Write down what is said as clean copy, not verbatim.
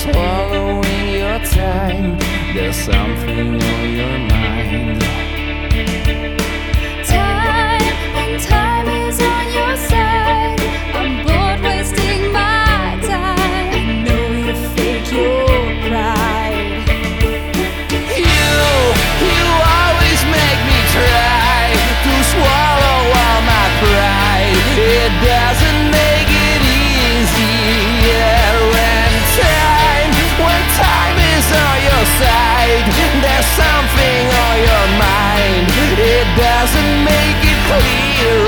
swallowing your time. There's something on your mind. Time is on your side. I'm bored wasting my time. I know you fake your pride. You always make me try to swallow all my pride. It doesn't make it easy. When time is on your side, there's something on your mind. It doesn't make it clear